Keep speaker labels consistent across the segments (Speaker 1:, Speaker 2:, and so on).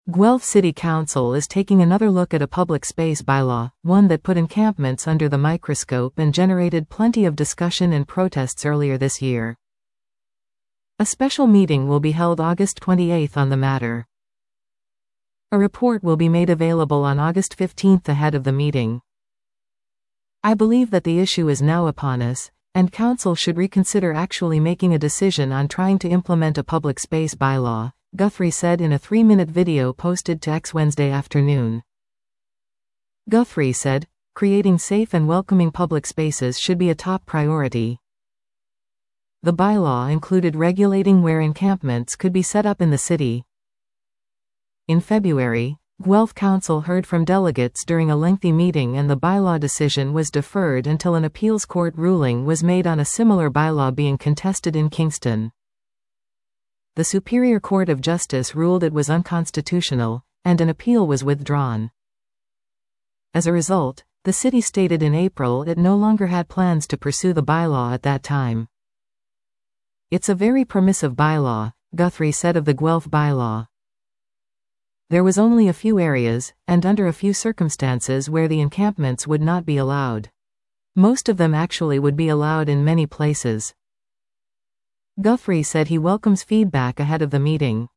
Speaker 1: Guelph City Council is taking another look at a public space bylaw, one that put encampments under the microscope and generated plenty of discussion and protests earlier this year. A special meeting will be held August 28 on the matter. A report will be made available on August 15 ahead of the meeting. I believe that the issue is now upon us, and Council should reconsider actually making a decision on trying to implement a public space bylaw, Guthrie said in a 3-minute video posted to X Wednesday afternoon. Guthrie said, "Creating safe and welcoming public spaces should be a top priority." The bylaw included regulating where encampments could be set up in the city. In February, Guelph Council heard from delegates during a lengthy meeting, and the bylaw decision was deferred until an appeals court ruling was made on a similar bylaw being contested in Kingston. The Superior Court of Justice ruled it was unconstitutional, and an appeal was withdrawn. As a result, the city stated in April it no longer had plans to pursue the bylaw at that time. "It's a very permissive bylaw," Guthrie said of the Guelph bylaw. "There was only a few areas, and under a few circumstances, where the encampments would not be allowed. Most of them actually would be allowed in many places." Guthrie said he welcomes feedback ahead of the meeting.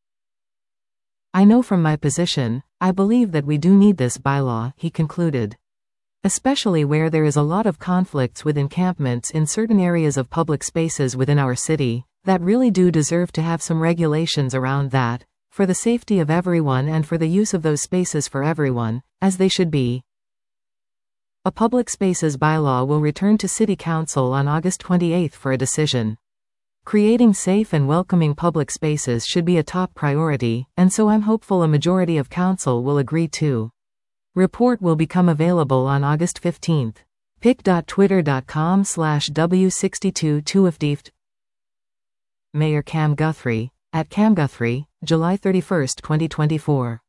Speaker 1: "I know from my position, I believe that we do need this bylaw," he concluded. "Especially where there is a lot of conflicts with encampments in certain areas of public spaces within our city, that really do deserve to have some regulations around that, for the safety of everyone and for the use of those spaces for everyone, as they should be." A public spaces bylaw will return to City Council on August 28 for a decision. Creating safe and welcoming public spaces should be a top priority, and so I'm hopeful a majority of Council will agree too. Report will become available on August 15. pic.twitter.com/w62 Mayor Cam Guthrie, @CamGuthrie, July 31, 2024.